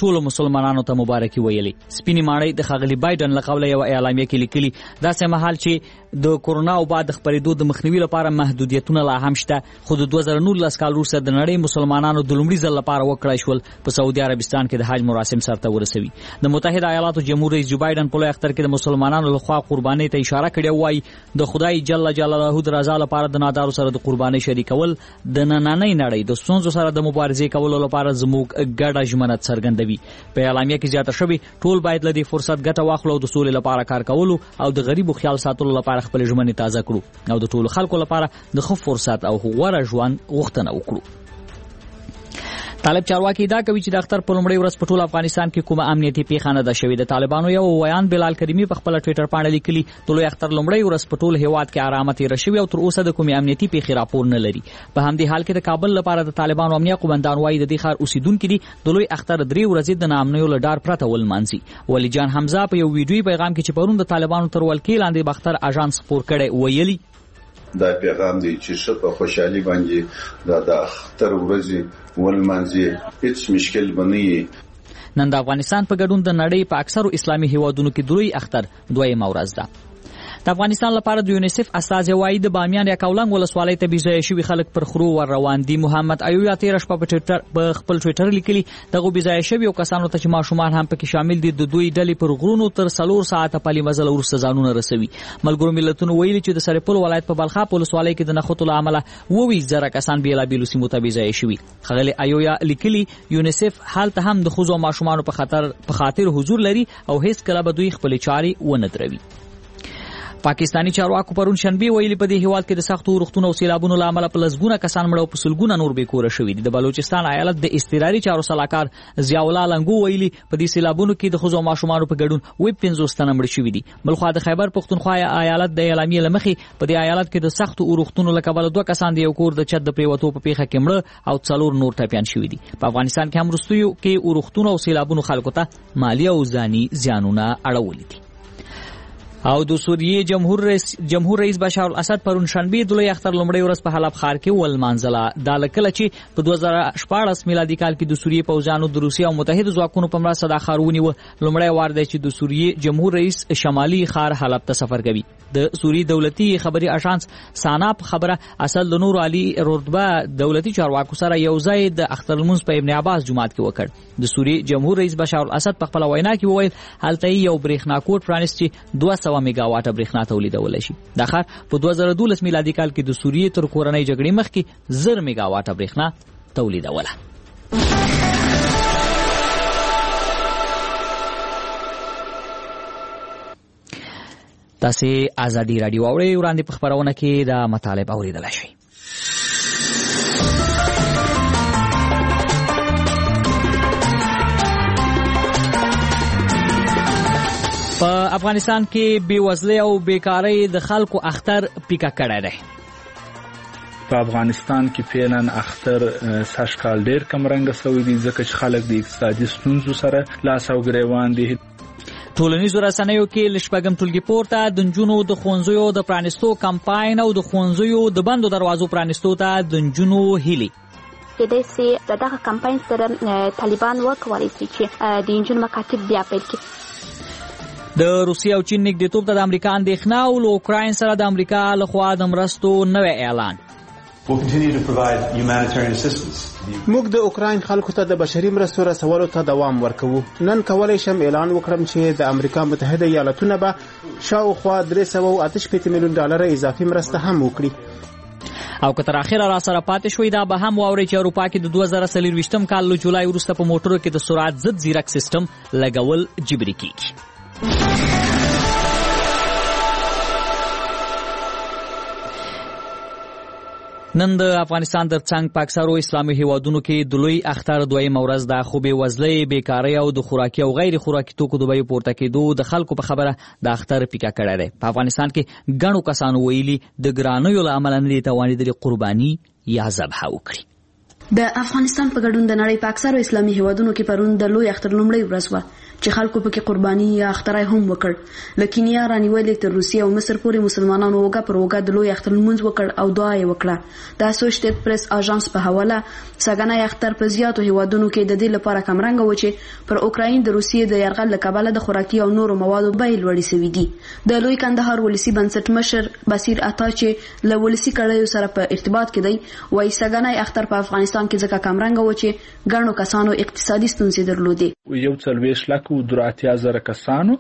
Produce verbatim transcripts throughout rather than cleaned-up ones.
ټولو مسلمانانو ته مبارکي ویلي. سپینې ماڼۍ د ښاغلي بایډن له قبله یوه اعلامیه کې لیکلي داسې مهال چې د کورونا او بعد د خپرېدو د مخنیوي لپاره محدودیتونه لا هم شته، خو د دوه زره نولس کال وروسته د نړۍ مسلمانانو د لومړي ځل لپاره وکړای شول په سعودي عربستان کې د حج مراسم سرته ورسوي. د متحده ایالاتو جمهور رئیس جو بایډن په لوی اختر کې د مسلمانانو لخوا قربانۍ ته اشاره کړې وایي د خدای جل جلاله د رضا لپاره د نادارو سره د قربانۍ شریکول د نننۍ نړۍ د ستونزو سره د مبارزې کولو لپاره زموږ ګډه ژمنه څرګندوي. په اعلامیه کې زیاته شوې ټول باید له دې فرصت ګټه واخلو او د سولې لپاره کار کولو او د غریبو خیال ساتلو لپاره خپل ژمنې تازه کړو او د ټولو خلکو لپاره د ښه فرصت او غوره ژوند غوښتنه وکړو. طالب چارواکي دا کوي چې د اختر په لومړۍ ورځ په ټول افغانستان کې کومه امنیتي پیښه نه ده شوې. د طالبانو یو ویان بلال کریمي په خپل ټوئیټر باندې لیکلي د لوی اختر لومړۍ ورځ په ټول هیواد کې آرامه تېره شوې او تر اوسه د کومې امنیتي پیښې راپور نه لري. په همدې حال کې د کابل لپاره د طالبانو امنیه قومندان وايي د دې ښار اوسیدونکي دي د لوی اختر درې ورځې د ناامنیو له ډار پرته ولمانځي. ولی جان حمزه په یو ویډیوي پیغام کې چې پرون د طالبانو تر ولکې لاندې د اختر اژانس خپور کړی ویلي دا پیغام دی چې ښه په خوشحالي باندې دا د اختر ورځې ولمانځي، هیڅ مشکل به نه وي. نن د افغانستان په ګډون د نړۍ په اکثرو اسلامي هیوادونو کې د لوی اختر دویمه ورځ ده. د افغانستان لپاره د یونیسف استازی وايي د بامیان یا کولنګ ولسوالۍ ته بېځایه شوي خلک پر خرو ور روان دي. محمد ایوب تېره شپه په ټویټر په خپل ټویټر لیکلي دغه بېځایه شویو کسانو ته چې ماشومان هم پکې شامل دي د دوی ډلې پر غرونو تر څلور ساعته پلي مزل وروسته ځانونه رسوي. ملګرو ملتونو ویلي چې د سرپل ولایت په بلخاب ولسوالۍ کې د نښتو له امله اووه ویشت زره کسان بېلابېلو سیمو ته بېځایه شوي. ښاغلي ایوب لیکلي یونیسف هلته هم د ښځو او ماشومانو په خاطر په خاطر حضور لري او هیڅکله به دوی خپلې چارې ونه دروي. پاکستانی چارواکو پرون شنبه ویلي په دې هیواد کې د سختو اورښتونو او سیلابونو له امله په لسګونه کسان مړه او په سلګونه نور بې کوره شوي دي. د بلوچستان ایالت د اضطراري چارو سلاکار ضیاء الله لنګو ویلي په دې سیلابونو کې د ښځو او ماشومانو په ګډون اووه پنځوس تنه مړه شوي دي. بلخوا د خیبر پښتونخوا ایالت د اعلامیې له مخې په دې ایالت کې د سختو اورښتونو له کبله دوه کسان د یو کور د چت د پریوتو په پیښه کې مړه او څلور نور ټپیان شوي دي. په افغانستان کې هم وروستیو کې اورښتونو او سیلابونو خلکو ته مالي او ځاني زیانونه اړولي دي. او د سوریې جمهور رئیس جمهور رئیس بشار الاسد پرون شنبه د لوی اختر لومړۍ ورځ په حلب ښار کې ولمانځله. دا لکه چې په دوه زره شپاړس میلادي کال کې د سوریې پوځیانو د روسیې او متحده ځواکونو په مرسته دا ښار ونیوه. لومړی وار دی چې د سوریې جمهور رئیس شمالي ښار حلب ته سفر کوي. د سوریې دولتي خبري اژانس سانا په خبره اسد د نور علي رتبه دولتي چارواکو سره یو ځای د اختر لمونځ په ابن عباس جومات کې وکړ. د سوریې جمهور رئیس بشار الاسد په خپل وینا کې وویل هلته یو برېښنا کوټ پرانیست چې دوه سوه میگا واټه برېښنا تولیدولی شي. دا ښار په دوه زره دولس میلادي کال کې د سوریې تر کورنۍ جګړې مخکې زر میگا واټه برېښنا تولیدوله. تاسې ازادي راډیو اورئ. وړاندې په خپرونه کې د مطالب اورېدلی شئ. په افغانستان کې بېوزلۍ او بیکارۍ د خلکو اختر پیکه کړی دی. په افغانستان کې فعلا اختر سږ کال ډېر کمرنګه سوی دی ځکه چې خلک د اقتصادي ستونزو سره لاس او ګریوان دي. ټولنیزو رسنیو کې له شپږم ټولګي پورته د نجونو د ښوونځیو د پرانیستو کمپاین او د ښوونځیو د بندو دروازو پرانیستو ته د نجونو هیلې. کېدای سي د دغه کمپاین سره طالبان وکولی سي چې د نجونو مکاتب بیا پیل کړي. د روسیې او چین نږدېتوب ته د امریکا اندېښنه او له اوکراین سره د امریکا لخوا د مرستو نوی اعلان. موږ د اوکراین خلکو ته د بشري مرستو رسولو ته دوام ورکوو. نن کولی شم اعلان وکړم چې د امریکا متحده ایالتونه به شاوخوا درې سوه او اته شپېته میلیون ډالره اضافي مرسته هم وکړي. او که تر اخره را سره پاتې شوي دا به هم واورئ چې اروپا کې د دوه زره څلرویشتم کال له جولای وروسته په موټرو کې د سرعت ضد ځیرک سیسټم لګول جبري کېږي. نن د افغانستان تر څنګ په اکثرو اسلامي هیوادونو کې د لوی اختر دویمه ورځ ده، خو بېوزلۍ، بیکارۍ او د خوراکي او غیر خوراکي توکو د بیو پورته کېدو د خلکو په خبره د اختر پیکه کړی دی. په افغانستان کې ګڼو کسانو ویلي د ګرانیو له امله نه دي توانېدلي قرباني یا ذبحه وکړي. د افغانستان په ګډون د نړۍ په اکثرو اسلامي هیوادونو کې پرون د لوی اختر لومړۍ ورځ وه چې خلکو پکې قرباني یا اخترای هم وکړ. له کینیا رانیولې تر روسیې او مصر پورې مسلمانانو وګه پر وګه د لوی اختر لمونځ وکړ او دعا یې وکړه. د اسوسییټډ پریس اژانس په حواله سګنای اختر په زیاتو هیوادونو کې د دې لپاره کمرنګ و چې پر اوکراین د روسیې د یرغل له کبله د خوراکي او نورو موادو بیې لوړې شوې دي. د لوی کندهار ولسی بنسټ مشر بصیر عطا چې له ولسی کړیو سره په ارتباط کې دی وایي سګنای اختر په افغانستان کې ځکه کمرنګ و چې ګڼو کسانو اقتصادي ستونزې درلودې. یو څلوېښت لکه دراتیا زره کسانو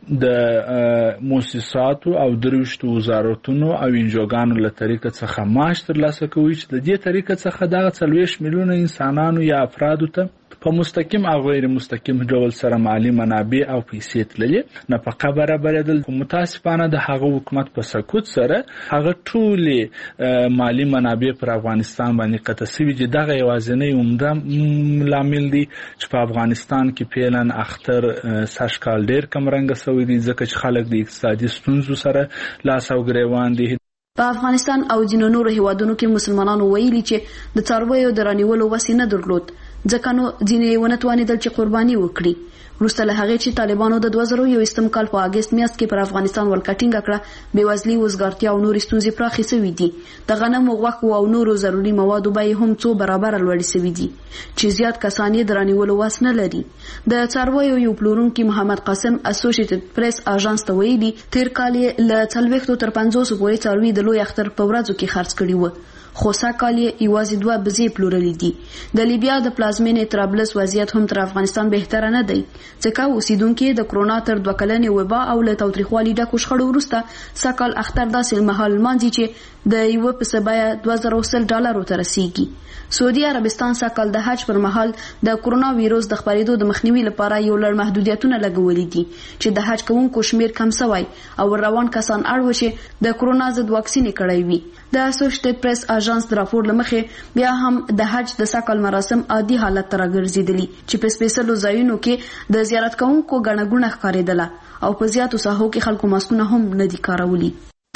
د مؤسساتو او دروشتو وزارتونو او انجوګانو له طریقه څخه معاش ترلاسه کوي چې د دې طریقه څخه دغه څلوېښت میلیونه انسانانو یا افرادو ته په مستقیم او غیر مستقیم ډول سره مالی منابع او پیسې تللې نفقه برابرېدل. متاسفانه د هغه حکومت په سکوت سره هغه ټولې مالی منابع پر افغانستان باندې قطع شوي چې دغه یوازینی عمده لامل دی چې په افغانستان کې پیلن اختر سږ کال ډېر کمرنګه شوی دی ځکه چې خلک د اقتصادي ستونزو سره لاس او ګریوان دي. په افغانستان او ځینو نورو هیوادونو کې مسلمانانو ویلي چې د څارویو د رانیولو وس نه درلود ځکه نو ځینې ونه توانېدل چې قرباني وکړي. وروسته له هغې چې طالبانو د دوه زره یوویشتم کال په اګست میاشت کې پر افغانستان ولکه ټینګه کړه بېوزلي وزګارتیا او نورې ستونزې پراخې شوي دي. د غنمو غوښو او نورو ضروري موادو بیې هم څو برابره لوړې شوي دي چې زیات کسان یې د رانیولو وس نه لري. د څارویو یو پلورونکي محمد قاسم اسوسییټډ پریس اژانس ته ویلي تیر کال یې له څلوېښتو تر پنځوسو پورې څاروي د لوی اختر په ورځو کې خرڅ کړي وو خو سږکال یې یوازې دوه بزې پلورلې دي. د لیبیا د پلازمینې طرابلس وضعیت هم تر افغانستان بهتره نه دی ځکه اوسیدونکي د کرونا تر دوه کلنې وبا او له تاوتریخوالي ډکو شخړو وروسته سږکال اختر داسې مهال لمانځي چې د یوه پسه بیه دوه زره سل ډالرو ته رسیږي. سعودي عربستان سږکال د حج پر مهال د کرونا ویروس د خپرېدو د مخنیوي لپاره یو لړ محدودیتونه لګولي دي چې د حج کوونکو شمیر کم شوی او روان کسان اړ و چې د کرونا ضد واکسین کړی وي. د اسوسییټډ پریس اژانس د راپور له مخې بیا هم د حج د سږکال مراسم عادي حالت ته راګرځېدلي چې په سپېڅلو ځایونو کې د زیارت کوونکو ګڼه ګوڼه ښکارېدله او په زیاتو ساحو کې خلکو ماسکونه هم نه دي کارولی.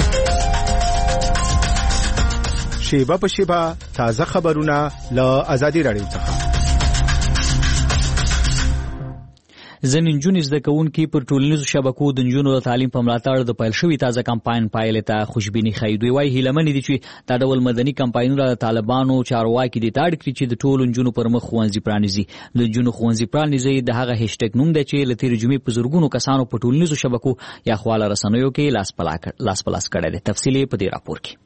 شیبه په شیبه تازه خبرونه له ازادي راډیو څخه. ځینې نجونې زده کوونکي پر ټولنیزو شبکو د نجونو د تعلیم په ملاتړ د پیل شوي تازه کمپاین پایلې ته خوشبیني ښیي. دوی وایي هیلهمنې دي چې دا ډول مدني کمپاینونه د طالبانو چارواکي دې ته اړ کړي چې د ټولو نجونو پر مخ ښوونځي پرانیزي. د نجونو ښوونځي پرانیزي د هغه هیشټیګ نوم دی چې له تېرې جمعې په زرګونو کسانو په ټولنیزو شبکو یا خواله رسنیو کې لاس په لاس کړی دی. تفصیل یې په دې راپور کې.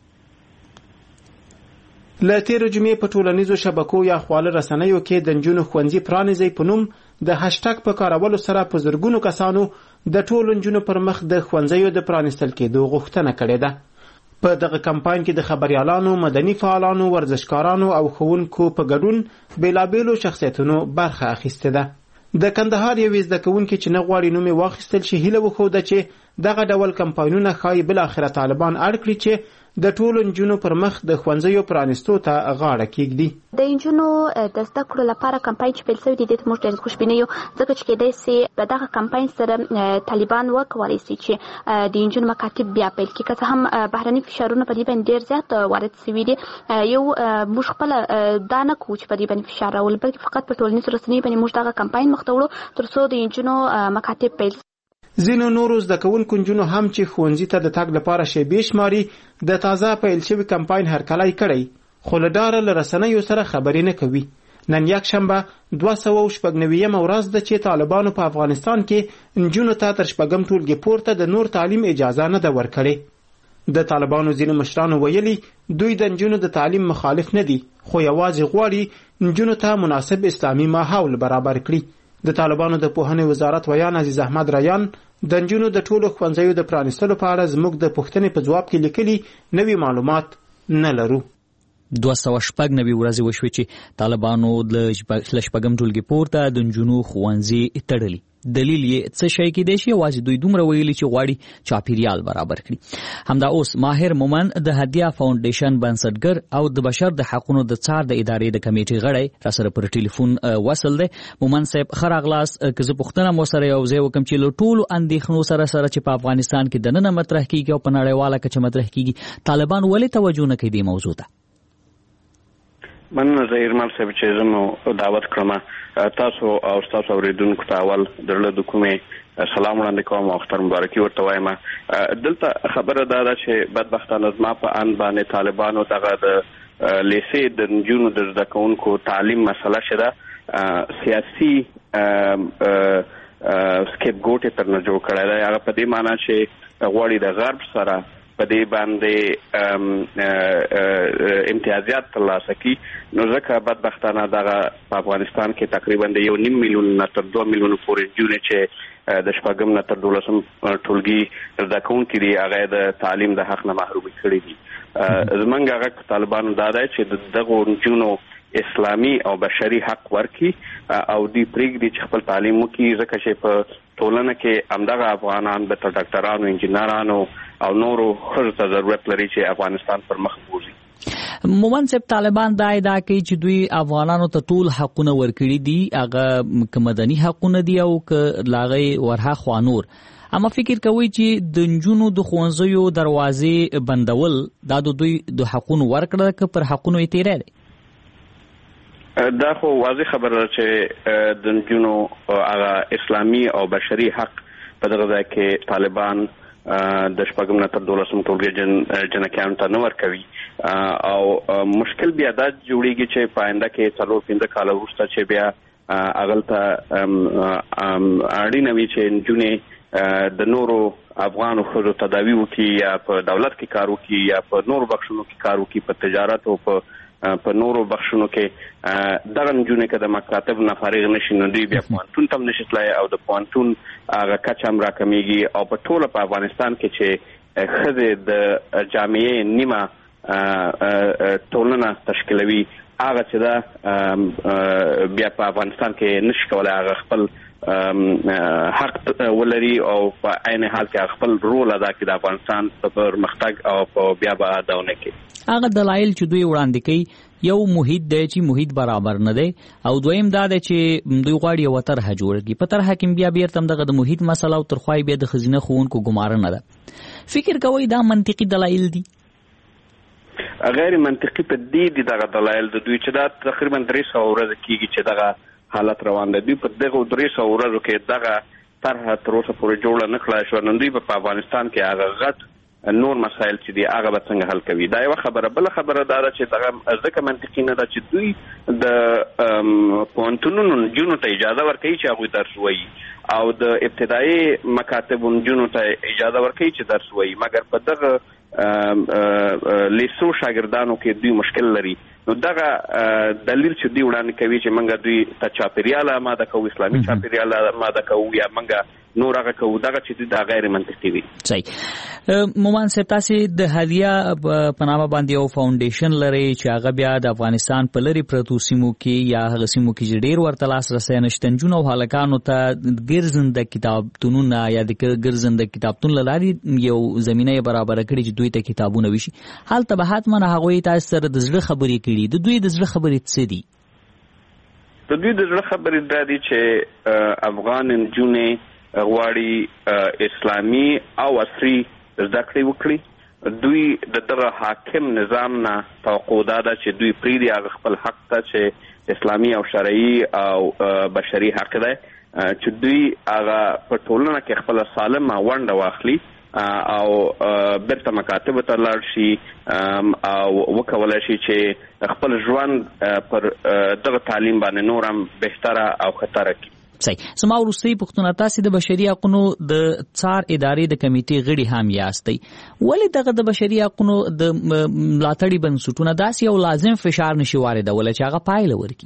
له تېرې جمعې په ټولنیزو شبکو یا خواله رسنیو کې د نجونو ښوونځي پرانیزئ په نوم د هشټګ په کارولو سره په زرګونو کسانو د ټولو نجونو پر مخ د ښوونځیو د پرانیستل کېدو غوښتنه کړې ده. په دغه کمپاین کې د خبریالانو، مدني فعالانو، ورزشکارانو او ښوونکو په ګډون بېلابېلو شخصیتونو برخه اخیستې ده. د کندهار یوې زده کوونکې چې نه غواړي نوم یې واخیستل شي هیله وښوده چې دغه ډول کمپاینونه ښایي بالاخره طالبان اړ کړي چې د ټولو نجونو پر مخ د ښوونځیو پرانیستو ته غاړه کېږدي. د نجونو د زده کړو لپاره کمپاین چې پیل شوی دی دې ته موږ ډېر خوشبینه یو ځکه چې کېدای سي په دغه کمپاین سره طالبان وکولی سي چې د نجونو مکاتب بیا پیل کړي. که څه هم بهرني فشارونه په دې باندې ډېر زیات وارد شوي دي یو موږ خپله دا نه کوو چې په دې باندې فشار راولو بلکې فقط په ټولنیزو رسنیو باندې موږ دغه کمپاین مخ ته وړو تر څو د نجونو مکاتب پیل. ځینو نورو زده کوونکو نجونو هم چې ښوونځي ته د تګ لپاره شیبې شماري د تازه پیل شوي کمپاین هرکلی کړی خو له ډاره له رسنیو سره خبرې نه کوي. نن یکشنبه دوه سوه شپږ نوېیمه ورځ ده چې طالبانو په افغانستان کې نجونو ته تر شپږم ټولګي پورته د نور تعلیم اجازه نه ده ورکړې. د طالبانو ځینو مشرانو ویلي دوی د نجونو د تعلیم مخالف نه دي خو یوازې غواړي نجونو ته مناسب اسلامي ماحول برابر کړي. د طالبانو د پوهنې وزارت ویان عزیز احمد ریان د نجونو د ټولو ښوونځیو د پرانیستلو په اړه زموږ د پوښتنې په ځواب کې لیکلي نوي معلومات نه لرو. دوه سوه شپږ نوي ورځې وشوې چې طالبانو له شپږم ټولګي پورته د نجونو ښوونځي تړلي. دلیل یې څه شی کېدای شي یوازې دوی دومره ویلي چې غواړي چاپیریال برابر کړي. همدا اوس ماهر مومن د هدیه فاونډیشن بنسټګر او د بشر د حقونو د څار د ادارې د کمیټې غړی راسره پر ټلیفون وصل دی. مومن صاحب ښه راغلاست. که زه پوښتنه مو سره یو ځای وکړم چې له ټولو اندېښنو سره سره چې په افغانستان کې دننه مطرح کېږي او په نړیواله کچه مطرح کېږي طالبان ولې توجه نه کوي دې موضوع ته؟ مننه زهیرمل صاحب چې زه مو دعوت کړم. تاسو او تاسو اوریدونکو ته اول درله د کومې سلام وړاندې کوم او اختر مبارکي ورته وایم. دلته خبره دا ده چې بدبختانه زما په ان باندې طالبانو دغه د لیسې د نجونو د زده کوونکو تعلیم مسله شته سیاسي سکیپ ګوټ تر نه جوړ کړی دی. هغه په دې معنی چې غواړي د غرب سره په دې باندې امتیازات ترلاسه کړي. نو ځکه بدبختانه دغه په افغانستان کې تقریبا د یو نیم میلیون نه تر دوه میلیونو پورې نجونې چې د شپږم نه تر دولسم ټولګي زده کوونکي دي هغه د تعلیم د حق نه محرومي کړي دي. زمونږ هغه طالبانو دا دی چې دغه نجونو اسلامي او بشري حق ورکړي او دوی پرېږدي چې خپل تعلیم وکړي، ځکه چې په ټولنه کې همدغه افغانان د ډاکټرانو انجینرانو او نورو ښځو ته ضرورت لري چې افغانستان پر مخ بوځي. مومن صاحب طالبان دا ادعا کوي چې دوی افغانانو ته ټول حقونه ورکړي دي، هغه که مدني حقونه دي او که لاغې ورها خوانور. اما فکر کوي چې د نجونو د ښوونځیو دروازې بندول دا د دوی د حقونو ورکړه که پر حقونو یې تیری دی؟ دا خو واضح خبره ده چې د نجونو هغه اسلامي او بشري حق په دغه ځای کې طالبان د شپږم نه تر دولسم ټولګي جنکیانو ته نه ورکوي او مشکل بیا دا جوړیږي چې په آینده کې څلور پنځه کاله وروسته چې بیا هغلته اړینه وي چې نجونې د نورو افغانو ښځو تداوي وکړي یا په دولت کې کار وکړي یا په نورو بخښونو کې کار وکړي، په تجارت او په په نورو بخښونو کې دغه نجونې که د مکاتب نه فارغ نشي نو دوی بیا پوهنتون ته هم نشي تللی او د پوهنتون هغه کچه هم راکمیږي او په ټوله په افغانستان کې چې ښځې د جامعې نیمه ټولنه تشکیلوي هغه چې ده بیا په افغانستان کې نشي کولی هغه خپل حق ولري او په عین حال کې خپل رول ادا کړي د افغانستان په پرمختګ او په بیا به اداونه کې. هغه دلایل چې دوی وړاندې کوي یو محیط دی چې محیط برابر نه دی او دویم دا دی چې دوی غواړي یو طرحه جوړه کړي. په طرحه کې بیا بیرته دغه د محیط مسله او ترخوای بیا د ښځینه ښوونکو ګمارنه ده. فکر کوئ دا منطقي دلایل دي؟ غیر منطقي په دې دي دغه دلایل د دوی چې دا تقریبا درې سوه ورځې کېږي چې دغه حالت روان دی. دوی په دغه درې سوه ورځو کې دغه طرحه تر اوسه پورې جوړه نه کړای شوه. نو دوی په افغانستان کې هغه غټ نور مسایل چې دي هغه به څنګه حل کوي. دا یوه خبره. بله خبره دا ده چې دغه ځکه منطقي نه ده چې دوی د پوهنتونونو نجونو ته اجازه ورکوي چې هغوی درس ووایي او د ابتدایي مکاتبو نجونو ته اجازه ورکوي چې درس ووایي، مګر په دغه لیسو شاګردانو کې دوی مشکل لري. نو دغه دلیل چې دوی وړاندې کوي چې موږ دوی ته چاپېریال آماده کوو، اسلامي چاپېریال آماده کوو یا موږ نور هغه کوو، دغه چې دوی دا غیر منطقي وي. صحیح. مومن صاحب تاسې د هدیه په نامه باندې یو فاونډیشن لرئ چې هغه بیا د افغانستان په لرې پرتو سیمو کې یا هغه سیمو کې چې ډېر ورته لاسرسی نشته نجونو او هلکانو ته ګرځنده کتابتونونه یا د ګرځنده کتابتون له لارې یو زمینه یې برابره کړې چې دوی ته کتابونه وشي. هلته به حتما هغوی تاسو سره د زړه خبرې کړي. د دوی د زړه خبرې څه دي؟ د دوی د زړه خبرې دا دي چې افغان نجونې غواړي اسلامي او عصري زده کړې وکړي. دوی د دغه حاکم نظام نه توقع دا ده چې دوی پرېږدي هغه خپل حق ته چې اسلامي او شرعي او بشري حق دی چې دوی هغه په ټولنه کې خپل سالمه ونډه واخلي او بیرته مکاتبو ته لاړ شي او وکولی شي چې خپل ژوند پر دغه تعلیم باندې نور هم بهتره او ښه کړي. صحیح. زما وروستۍ پوښتنه، تاسې د بشري حقونو د څار ادارې د کمیټې غړي هم یاستئ. ولې دغه د بشري حقونو د ملاتړي بنسټونه داسې یو لازم فشار نشي واردولی چې هغه پایله ورکړي؟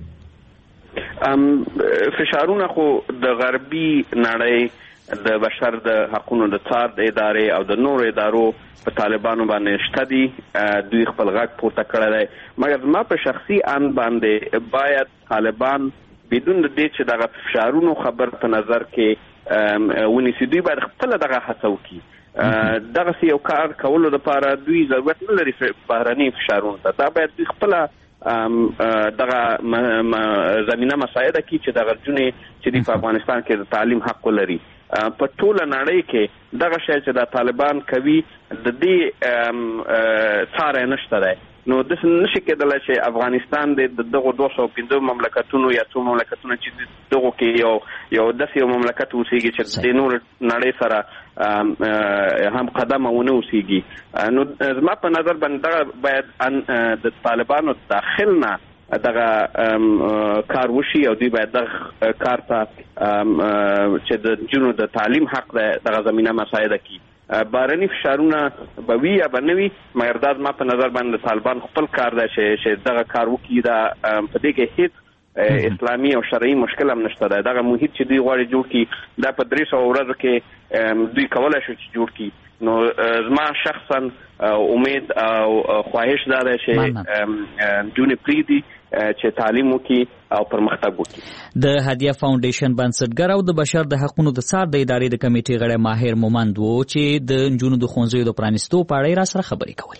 فشارونه خو د غربي نړۍ د بشر د حقونو د څار د ادارې او د نورو ادارو په طالبانو باندې شته دي. دوی خپل غږ پورته کړی دی، مګر زما په شخصي ان باندې باید طالبان بدون د دې چې دغه فشارونو خبر په نظر کې ونیسي، دوی باید خپله دغه هڅه وکړي. دغسې یو کار کولو دپاره دوی ضرورت نه لري بهرني فشارونو ته. دا باید دوی خپله دغه زمینه مساعده کړي چې دغه نجونې چې دوی په افغانستان کې د تعلیم حق ولري. په ټوله نړۍ کې دغه شی چې د طالبان کوي د دې څاری نشته دی. نو د نشي کېدل چې افغانستان د دغه دوه سوه پنځه مملکتونو یا څو مملکتونو چې دغه کې یو یو داسې یو مملکت اوسېږي چې د نور نړۍ سره هم قدم ونه اوسېږي. نو زما په نظر باندې باید د طالبانو داخل نه دغه کار وشي او دوی باید دغه کار ته چې د جنو د تعلیم حق دغه زمینه مساعده کړي. بارني فشارونه به وي یا به نه وي مګر دا زما په نظر باندې طالبان خپل کار دی چې دغه کار وکړي. دا په دې کې هیڅ اسلامي او شرعي مشکل هم نشته دی. دغه محیط چې دوی غواړي جوړ کړي دا په درې سوه ورځو کې دوی کولی شو چې جوړ کړي. نو زما شخصا امید او خواهش دا دی چې جونې پرېږدي چې تعلیم وکړي او پرمختګ وکړي. د هدیه فاونډیشن بنسټګر او د بشر د حقونو د څار د ادارې د کمیټې غړی ماهر مومند و چې د نجونو د ښوونځیو د پرانیستو په اړه یې راسره خبرې کولې.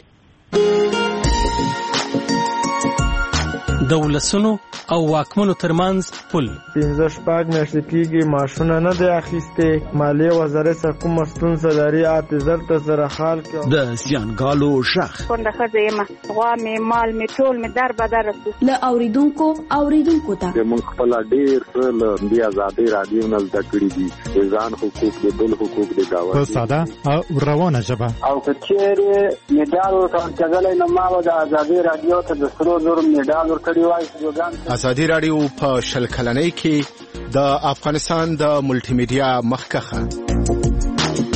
د ولسونو او واکمنو ترمنځ پل پنځه شپږ میاشتې کېږي معاشونه نه دی اخیستې. مالیې وزارت څخه کومه ستونزه لري اته زر ته سره حال کړه. د زیانګالو غږ کونډه ښځه یم، غوا مې مال مې ټول مې در بدر رسو. له اوریدونکو اوریدونکو ته موږ خپل ډېر څه له دې ازادۍ راډیو نه زده کړي دي. د ځان حقوق د بل حقوق د ګاونډي په ساده او روانه ژبه. او که چېرې مډال ورکول کېدلی نو ما به د ازادۍ راډیو ته د سرو زرو مډال ورکړی وای. ازادي راډیو په شل کلنۍ کې د افغانستان د ملټي میډیا مخکښه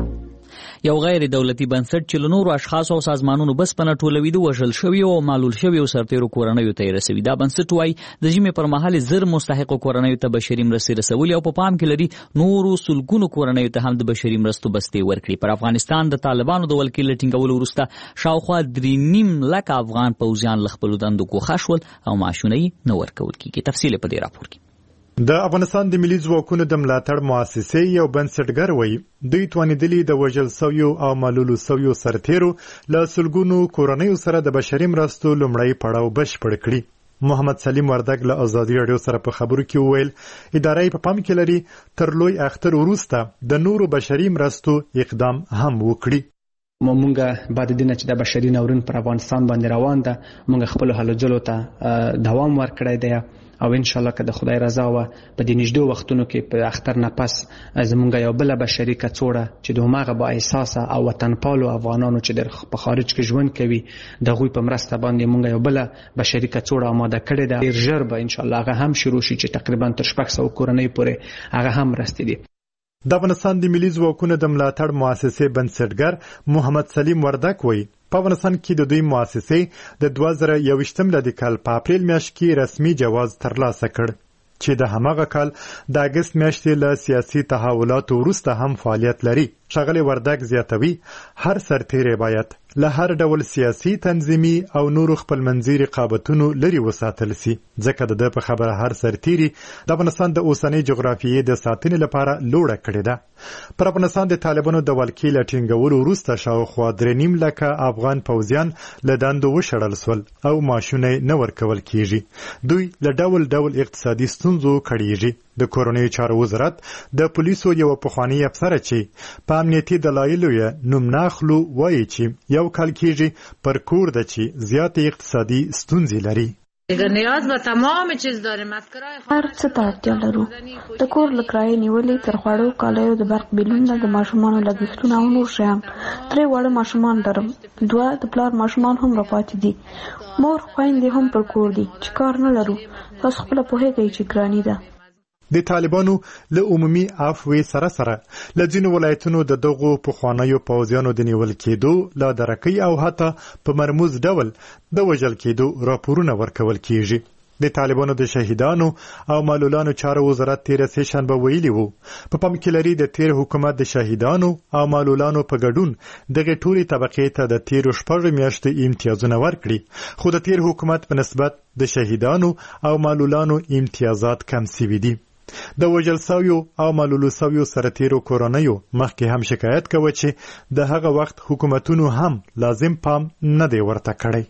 یو غیر دولتي بنسټ چې له نورو اشخاصو او سازمانونو بس پنه ټولوي د وژل شوي او معلول شوي او سرتیرو کورنیو ته یې رسوي. دا بنسټ وایي د ژمي پر مهال زر مستحقو کورنیو ته بشري مرستې رسولي او په پام کې لري نورو سلګونو کورنیو ته هم د بشري مرستو بستې ورکړي. پر افغانستان د طالبانو د ولکې له ټینګولو وروسته شاوخوا درې نیم لکه افغان پوځیان له خپلو دندو ګوښه شول او معاشونه یې نه ورکول کېږي. تفصیل په دې راپور کې. د افغانستان د ملي ځواکونو د ملاتړ مؤسسې یو بنسټګر وایي دوی توانېدلي د وژل سویو او معلولو سویو سرتیرو له سلګونو کورنیو سره د بشري مرستو لومړی پړاو بشپړ کړي. محمد سلیم وردګ له ازادي راډیو سره په خبرو کې وویل اداره یې په پام کې لري تر لوی اختر وروسته د نورو بشري مرستو اقدام هم وکړي. مونږه بعد دینه چې د بشري ناورین پر افغانستان باندې روان ده مونږ خپل هلو جلو ته دوام ورکړی دی او ان شاء الله که د خدای رضا و په دې نږدې وختونو کې په اختر نه پس زمونږ یو بل بشري کڅوړه چې د هماغه با احساس او وطنپالو افغانانو چې په خارج کې ژوند کوي د غوی په مرسته باندې مونږ یو بل بشري کڅوړه آماده کړې ده. ډیر ژر به ان شاء الله هغه هم شروع شي چې تقریبا تر شپږ سوه کورنۍ پورې هغه هم مرستې دي. د افغانستان د ملي ځواکونو د ملاتړ مؤسسې بنسټګر محمد سلیم وردګ وایي په افغانستان کې د دوی مؤسسې د دوه زره یوویشتم میلادي کال په اپریل میاشت کې رسمي جواز ترلاسه کړ چې د هماغه کال د اګست میاشتې له سیاسي تحولاتو وروسته هم فعالیت لري. ښاغلی وردګ زیاتوي هر سرتیری باید له هر ډول سیاسي تنظیمي او نورو خپلمنځي رقابتونو لرې وساتل سي ځکه د ده په خبره هر سرتیري د افغانستان د اوسنۍ جغرافیې د ساتنې لپاره لوړه کړې ده. پر افغانستان د طالبانو د ولکې له ټینګولو وروسته شاوخوا درې نیم لکه افغان پوځیان له دندو وشړل سول او معاشونه یې نه ورکول کېږي. دوی له ډول ډول اقتصادي ستونزو کړېږي. د کورنیو چارو وزارت د پولیسو یو پخوانی افسر چې په امنیتي دلایلو یې نوم نه اخلو وایي چې یو کال کېږي پر کور ده چې زیاتې اقتصادي ستونزې لري. نیاز به تمام چیز داریم از کرای هر څه ته اړتیا لرو د کور له کرایې نیولې تر خوړو کالیو د برق بیلونه د ماشومانو لګښتونه او نور شیان. درې واړه ماشومان لرم، دوه د پلار ماشومان هم راپاتې دي، مور خویندې هم پر کور دي چې کار نه لرو. تاسو خپله پوهېږئ چې ګراني ده. د طالبانو له عمومي عفوې سره سره له ځینو ولایتونو د دغو پخوانیو پوځیانو د نیول کېدو له درکۍ او حتی په مرموز ډول د وژل کېدو راپورونه ورکول کېږي. د طالبانو د شهیدانو او معلولانو چارو وزارت تیره سه شنبه ویلي وو په پام کې لري د تیر حکومت د شهیدانو او معلولانو په ګډون دغه ټولې طبقې ته د تیرو شپږو میاشتو امتیازونه ورکړي، خو د تیر حکومت په نسبت د شهیدانو او معلولانو امتیازات کم سوي دي. د وژل سویو او معلولو سویو سرتیرو کورنیو مخکې هم شکایت کوي چې د هغه وخت حکومتونو هم لازم پام نه دی ورته کړی.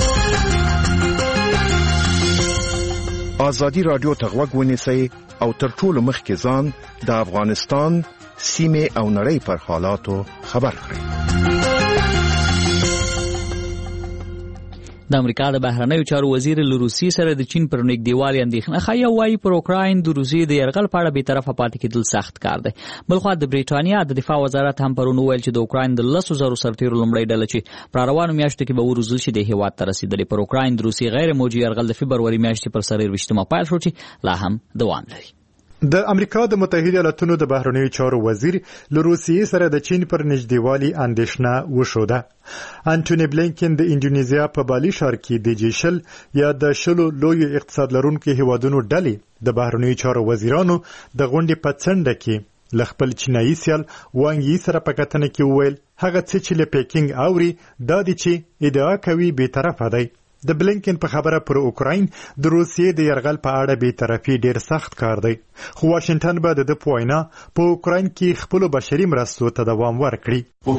ازادي راډیو ته غوږ ونیسئ او تر ټولو مخکې ځان د افغانستان سیمې او نړۍ پر حالاتو خبر کړئ. د امریکا د بهرنیو چارو وزیر له روسیې سره د چین پر نږدېوالي اندېښنه ښایي او وایي پر اوکراین د روسیې د یرغل په اړه بېطرفه پاتې کېدل سخت کار دی. بلخوا د بریټانیا د دفاع وزارت هم پرون وویل چې د اوکراین د لسو زرو سرتیرو لومړۍ ډله چې په روانو میاشتو کې به وروزل شي د هېواد ته رسېدلې. پر اوکراین د روسیې غیر موجي یرغل د فبروري میاشتې پر څلېرویشتمه پیل شو چې لا هم دوام لري. د امریکا د متحده ایالاتونو د بهرنیو چارو وزیر له روسیې سره د چین پر نږدېوالي اندېښنه وښوده. انټونی بلینکن د انډونیزیا په بالي ښار کې د جي شل یا د شلو لویو اقتصاد لرونکو هیوادونو ډلې د بهرنیو چارو وزیرانو د غونډې په څنډه کې له خپل چینایي سیال وانګ یي سره په کتنه کې وویل هغه څه چې له پیکینګ اوري دا دي چې ادعا کوي بېطرفه دی. د بلینکن په خبره پر اوکراین د روسیې د یرغل په اړه بېطرفي ډېر سخت کار دی، خو واشنګټن به د ده په وینا په اوکراین کې خپلو بشري مرستو ته دوام ورکړي.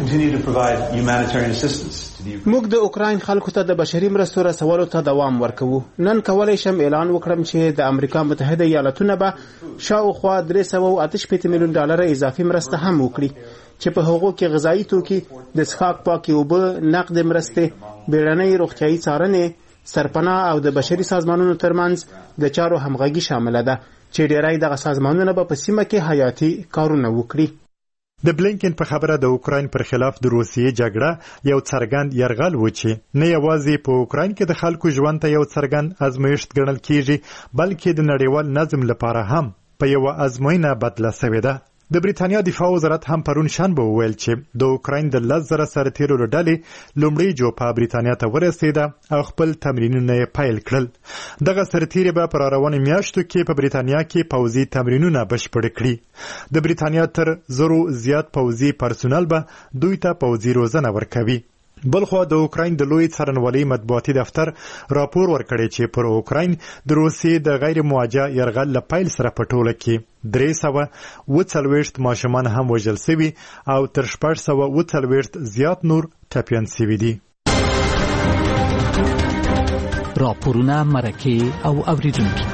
موږ د اوکراین خلکو ته د بشري مرستو رسولو ته دوام ورکوو. نن کولی شم اعلان وکړم چې د امریکا متحده ایالتونه به شاوخوا درې سوه او اته شپېته میلیون ډالره اضافي مرسته هم وکړي چې په هغو کې غذایي توکي، د څښاک پاکې اوبه، نقد مرستې، بیړنۍ روغتیایي څارنې، سرپناه او د بشري سازمانونو ترمنځ د چارو همغږي شامله ده چې ډیری دغه سازمانونه به په سیمه کې حیاتي کارونه وکړي. د بلینکن په خبره د اوکراین پر خلاف د روسیې جګړه یو څرګند یرغل و چې نه یوازې په اوکراین کې د خلکو ژوند ته یو څرګند ازمایښت ګڼل کیږي بلکې د نړیوال نظم لپاره هم په یوه ازموینه بدله سوې ده. د بریتانیا دفاع وزارت هم پرون شنبه وویل چې د اوکراین د لس زره سرتیرو له ډلې لومړۍ جوپه بریتانیا ته ورسېده او خپل تمرینونه یې پیل کړل. دغه سرتیرې به په راروانو میاشتو کې په بریتانیا کې پوځي تمرینونه بشپړ کړي. د بریتانیا تر زرو زیات پوځي پرسونل به دوی ته پوځي روزنه ورکوي. بلخوا د اوکراین د لوی څارنوالۍ مطبوعاتي دفتر راپور ورکړی چې پر اوکراین د روسیې د غیر موجه یرغل له پیل سره په ټوله کې درې سوه اوه څلوېښت ماشومان هم وژل سوي او تر شپږ سوه اوه څلوېښت زیات نور ټپیان سوي دي. راپورونه، مرکې او اوریدونکي.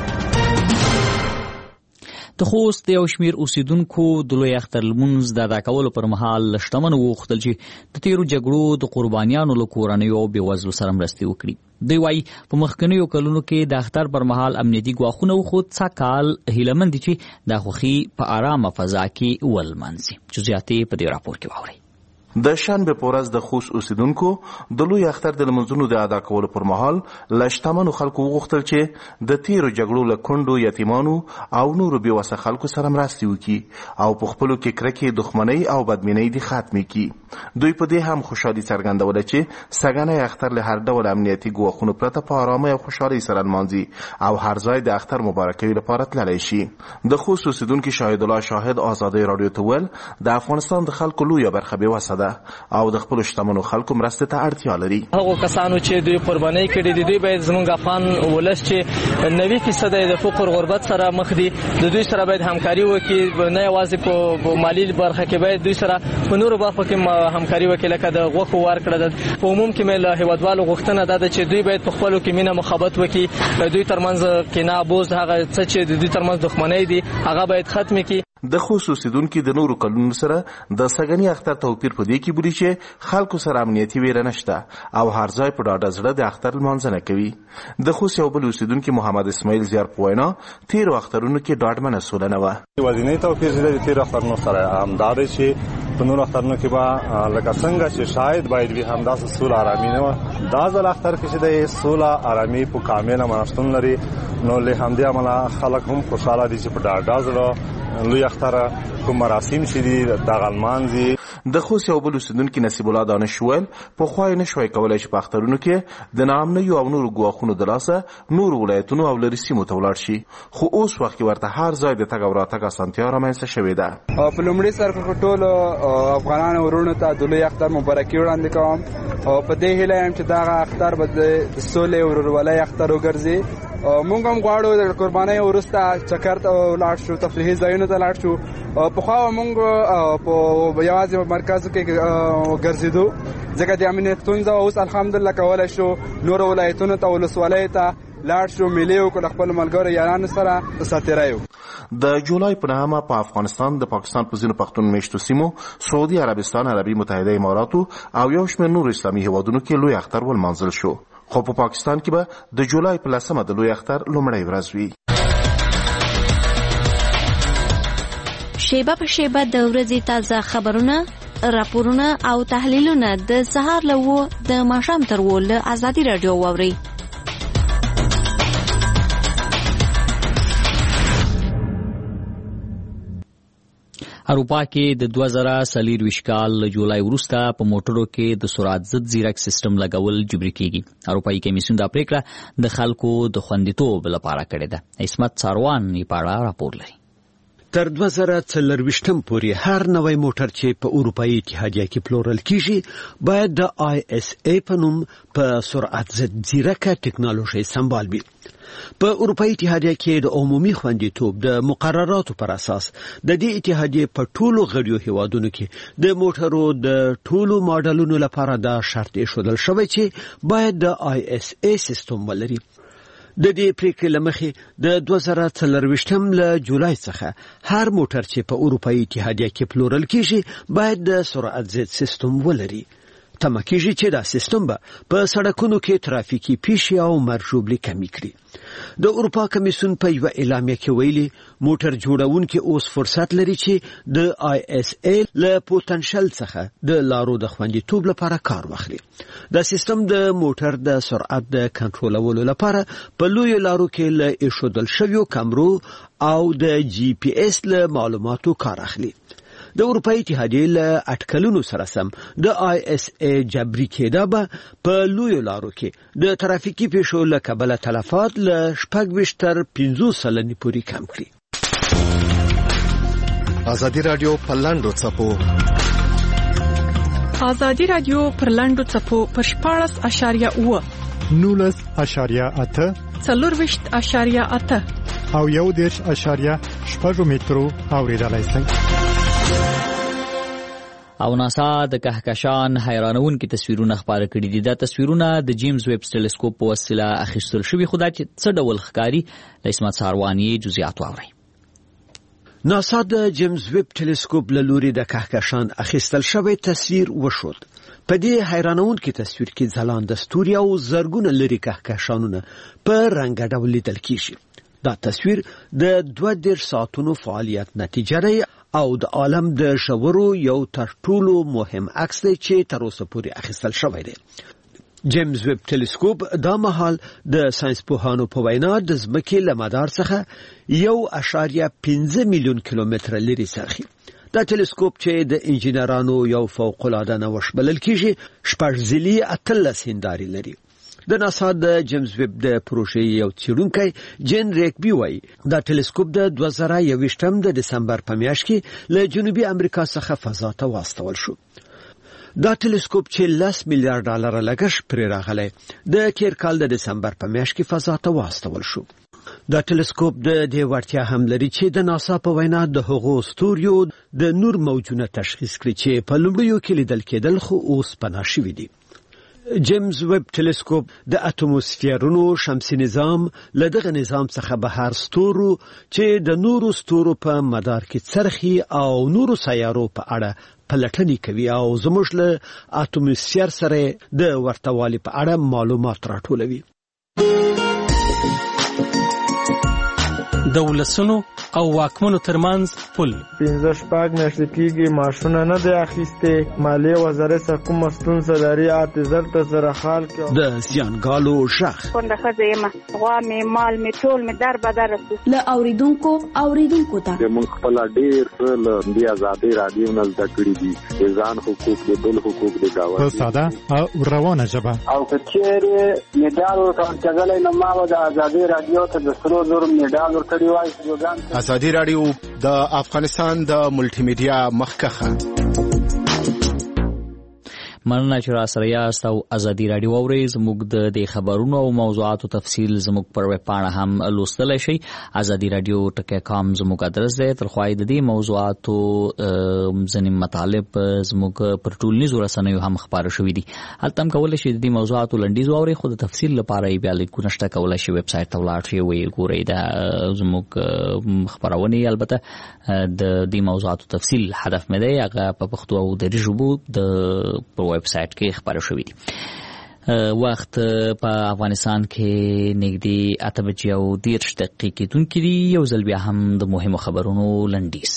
د خوست د یو شمېر اوسیدونکو د لوی اختر لمونځ د ادا کولو پر مهال له شتمنو وغوښتل چې د تېرو جګړو د قربانیانو له کورنیو او بېوزلو سره مرستې وکړي. دوی وایي په مخکنیو کلونو کې د اختر پر مهال امنیتي ګواښونه وو، خو څه کال هیله مند دي چې دا خوښي په ارامه فضا کې ولمانځي. جزئیات په دې راپور کې واورئ. د شنبه په ورځ د خوست اوسیدونکو د لوی اختر د لمونځونو د ادا کولو پر مهال له شتمنو خلکو وغوښتل چې د تیرو جګړو له کونډو، یتیمانو او نورو بېوسه خلکو سره مرستې وکړي او په خپلو کې کرکې، دښمنۍ او بدبینۍ دې ختمې کړي. دوی په دې هم خوشحالي څرګندوله چې سږنی اختر له هر ډول امنیتي ګواښونو پرته په ارامۍ او خوشحالۍ سره لمانځي او هر ځای د اختر مبارکۍ لپاره تللی شي. د خوست اوسیدونکي شاهد الله شاهد آزادۍ راډیو ته ویل د افغانستان د خلکو لویه برخه بېوسه او د خپل شتمنو خلکو مرسته ته اړتیا لري. هغه کسانو چې دوی قرباني کړي دي دوی باید زموږ افغان ولس چې نوي فیصد د فقر غربت سره مخ دي د دوی سره باید همکاري وکړي، نه یوازې په مالی برخه کې باید دوی سره په نورو برخو کې همکاري وکړي لکه د غوښو ورکړه ده. په عموم کې مې له هیوادوالو غوښتنه ده چې دوی باید په خپلو کې مینه محبت وکړي، دوی ترمنځ کینه، بغض، هغه څه چې د دوی ترمنځ دښمنۍ دي هغه باید ختم کړي. د خوست اوسیدونکي د نورو کلونو سره د سږني اختر توپیر په دې کې بولي چې خلکو سره امنیتي ویره نشته او هر ځای په ډاډه زړه د اختر لمانځنه کوي. د خوست یو بل اوسیدونکي محمد اسماعیل زیار په وینا تیرو اخترونو کې ډاډمنه سوله نه وه. یوازینی توپیر چې د تیرو اخترونو سره همدا دی چې په نورو اخترونو کې به لکه څنګه چې شاید باید وي همداسې سوله ارامي نه وه. دا ځل اختر کې چې د سوله ارامي په کامله معنا شتون لري نو له همدې امله خلک هم خوشحاله دي چې په ډاډه زړه لوی اختر کوم مراسم چې دي دغه لمانځي. د خوست یو بل اوسیدونکي نصیب الله دانش ویل پخوا یې نشوای کولی چې په اخترونو کې د ناامنیو او نورو ګواښونو د لاسه نورو ولایتونو او لرې سیمو ته ولاړ شي، خو اوس وخت کې ورته هر ځای د تګ او راتګ اسانتیا رامنځته شوې ده. په لومړي سر کې ټولو افغانانو ورونو ته د لوی اختر مبارکي وړاندې کوم او په دې هیله یم چې دغه اختر به د سولې او ورورولۍ اختر وګرځي. مونږ هم غواړو د قربانۍ وروسته چکر ته ولاړ شو، تفریحي ځایونو ته لاړ شو. پخوا مونږ په یوازې مرکزو کې ګرځېدو ځکه د امنیت ستونزه اوس الحمدلله کولی شو نورو ولایتونو ته ولسوالیو ته لاړ شو، میلې وکړو له خپلو ملګرو یارانو سره ساتیری وو. د جولای په نهمه په افغانستان د پاکستان په ځینو پښتون میشتو سیمو، سعودي عربستان، عربي متحده اماراتو او یو شمېر نورو اسلامي هیوادونو کې لوی اختر ولمانځل شو. خو په پاکستان کې به د جولای په لسمه د لوی اختر لومړی ورځ وي. شیبه په شیبه د ورځې تازه خبرونه، راپورونه او تحلیلونه د سهار له وو د ماښام تر وو له ازادي راډیو واورئ. اروپا کې د دوه زره څلرویشت کال له جولای وروسته په موټرو کې د سرعت ضد ځیرک سیستم لګول جبري کیږي. اروپایي کمیسیون دا پریکړه د خلکو د خوندیتوب لپاره کړې ده. عصمت ساروان یې په اړه راپور لري. تر دوه زره څلرویشتم پورې هر نوی موټر چې په اروپایي اتحادیه کې پلورل کیږي باید د آی اس ای په نوم په سرعت ضد ځیرکه ټکنالوژي سمبال وي. په اروپایي اتحادیه کې د عمومي خوندیتوب د مقرراتو پر اساس د دې اتحادیه په ټولو غړیو هیوادونو کې د موټرو د ټولو ماډلونو لپاره دا شرط ایښودل شوی چې باید د آی اس ای سیستم ولري. د دې پریکړې له مخې د دوه زره څلرویشتم له جولای څخه هر موټر چې په اروپایي اتحادیه کې پلورل کیږي باید د سرعت ضد سیستم ولري. تمه کیږي چې دا سیستم به په سړکونو کې ترافیکي پیښې او مرجوبلي کمې کړي. د اروپا کمیسیون په یو اعلامیه کې ویلي موټر جوړونکي اوس فرصت لري چې د آی اس ای له پوتنشل څخه د لارو د خوندیتوب لپاره کار واخلي. دا سیستم د موټر د سرعت د کنټرولولو لپاره په لویو لارو کې له ایښودل شویو کامرو او د جی پی ایس له معلوماتو کار اخلي. د اروپایي اتحادیې له اټکلونو سره سم د آی اس ای جبري کېدا به په لویو لارو کې د ترافیکي پیښو له کبله تلفات له شپږ ویشت تر پنځوس سلنې پورې کم کړي. ازادي راډیو په لاندو څپو ازادي راډیو پر لاندو څپو پر شپاړس اشاریه اوه نولس اشاریه اته څلورویشت اشاریه اته او یو دېرش اشاریه شپږ مترو اوریدلای شئ. او ناسا د کهکشان حیرانونکي تصویرونه خپاره کړي دي. دا تصویرونه د جیمز ویب ټلسکوپ په وسیله اخیستل شوي، خو دا چې څه ډول ښکاري له عصمت سارواني جزئیات واورئ. ناسا د جیمز ویب ټلسکوپ له لوري د کهکشان اخیستل شوی تصویر وښود. په دې حیرانونکي تصویر کې ځلانده ستوري او زرګونه لري کهکشانونه په رنګه ډول لیدل کیږي. دا تصویر د دوه دېرش ساعتونو فعالیت نتیجه ده او د عالم د ژورو یو تر ټولو مهم عکس دی چې تر اوسه پورې اخیستل شوی دی. جیمز ویب ټلسکوپ دا مهال د ساينس پوهانو په وینا د ځمکې له مدار څخه یو اشاریه پنځه میلیون کیلومتره لري څرخي. دا ټلسکوپ چې د انجینرانو یو فوق العاده نوښت بلل کیږي شپږ ځلي اتلس هنداري لري. د ناسا د جیمز ویب د پروژې یو څېړونکی جین ریکبي وایي دا ټلسکوپ د دوه زره یوویشتم د دسمبر په میاشت کې له جنوبي امریکا څخه فضا ته واستول شو. دا ټلسکوپ چې لس میلیارډ ډالر لګښت پرې راغلی د تیر کال د دسمبر په میاشت کې فضا ته واستول شو. دا ټلسکوپ د دې وړتیا هم لري چې د ناسا په وینا د هغو ستوریو د نور موجونه تشخیص کړي چې په لومړیو کې لیدل کېدل خو اوس پناه شوي دي. جیمز ویب ټلسکوپ د اتموسفیرونو شمسي نظام له دغه نظام څخه بهر ستورو چې د نورو ستورو په مدار کې څرخي او نورو سیارو په اړه پلټنې کوي او زموږ له اتموسفیر سره د ورتهوالي په اړه معلومات راټولوي. د ولسونو او واکمنو ترمنځ پل پنځه شپږ میاشتې کېږي معاشونه نه دی اخیستې. مالیې وزارت څخه کومه ستونزه لري اته زر ته زره خال کې د زیانګالو غږ کونډه ښځه یم، غوا مې مال مې ټول مې در بدر رسي. له اوریدونکو اوریدونکو ته موږ خپل ډېر څه له دې ازادي راډیو نه زده کړي دي. د ځان حقوق د بل حقوق د گاوه په ساده او روانه ژبه او که چیرې میډال ورکړل نو ما د ازادي راډیو ته د سرو زرو میډال ورکړی وای. ازادي راډیو د افغانستان د ملټي میډیا مخکخه. مننه چې را سره یاست او ازادي راډیو اورئ. زموږ د دې خبرونو او موضوعاتو تفصیل زموږ پر ویب پاڼه هم لوستلی شئ. ازادي راډیو ټکی کام زموږ ادرس دی. تر خوا د دې موضوعاتو ځینې مطالب زموږ پر ټولنیزو رسنیو هم خپاره شوي دي. هلته هم کولی شئ د دې موضوعاتو لنډیز واورئ، خو د تفصیل لپاره یې بیا لیکونه شته، کولی شئ ویب سایټ ته ولاړ شئ ویې ګورئ. دا زموږ خپرونې البته د دې موضوعاتو تفصیل هدف مې دی هغه په پښتو او دري ژبو د ویب سایټ کې خبرو شوې دي. وخت په افغانستان کې نږدې اته بجې او دېرش دقیقې کېدونکي دي. یو ځل بیا هم د مهمو خبرونو لنډیز.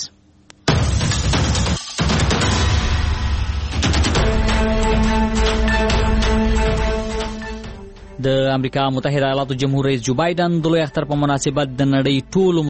د امریکا متحده ایالاتو جمهور رئیس جو بایدن د لوی اختر په مناسبت د نړۍ ټولو